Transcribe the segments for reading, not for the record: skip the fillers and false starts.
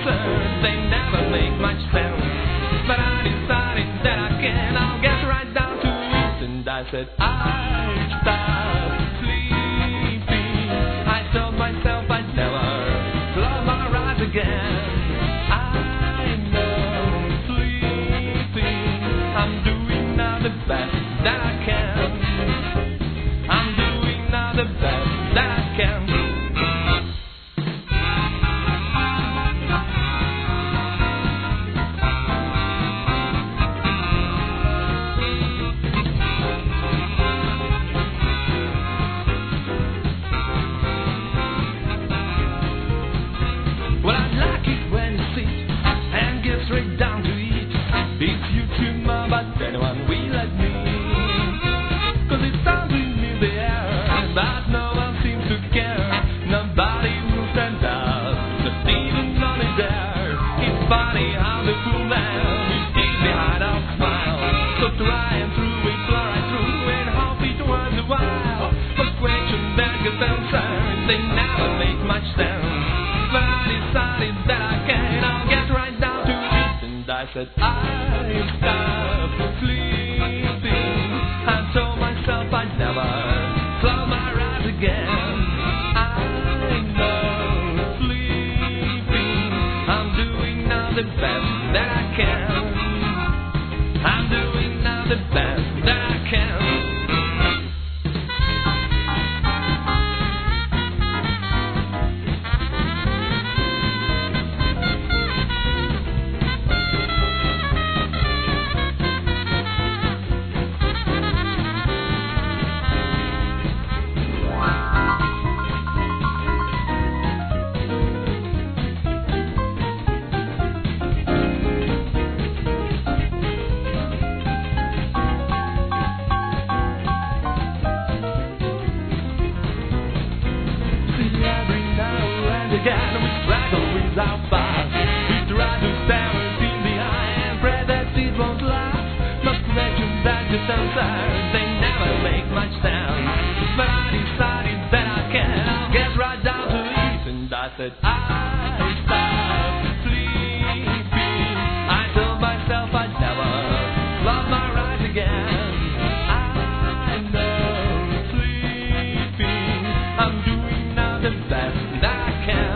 answers, they never make much sense. But I decided that I can, I'll get right down to it. And I said, I stopped sleeping. I told myself I'd never close my eyes again. I'm not sleeping. I'm doing now the best that I can. I'm doing now the best that I can. Well, I like it when you sit and get straight down to it. It's you too much, but anyone will let me. Cause it sounds in the air, but no one seems to care. Nobody will stand up, not even on it there. It's funny how the fool man is deep behind our smile. So try and through it, fly right through and hope it was a while. But questions that get answered, they never make much sense. But I decided that I can, I'll get right down to it. And I said, I stopped sleeping. I told myself I'd never close my eyes again. I'm not sleeping. I'm doing now the best that I can. I'm doing now the best that I can. Again, we struggle with our past. We try to stare it in the eye and pray that it won't last. But questions that just answer, they never make much sense. But I decided that I can, I'll get right down to it. And I said, I stopped sleeping. I told myself I'd never close my eyes again. I'm not sleeping. I'm doing now the best that I can.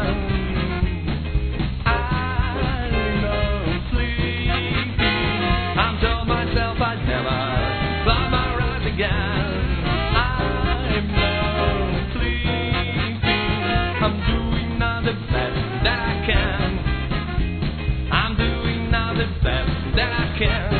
I'm not sleeping. I told myself I'd never close my eyes again. I'm not sleeping. I'm doing now the best that I can. I'm doing now the best that I can.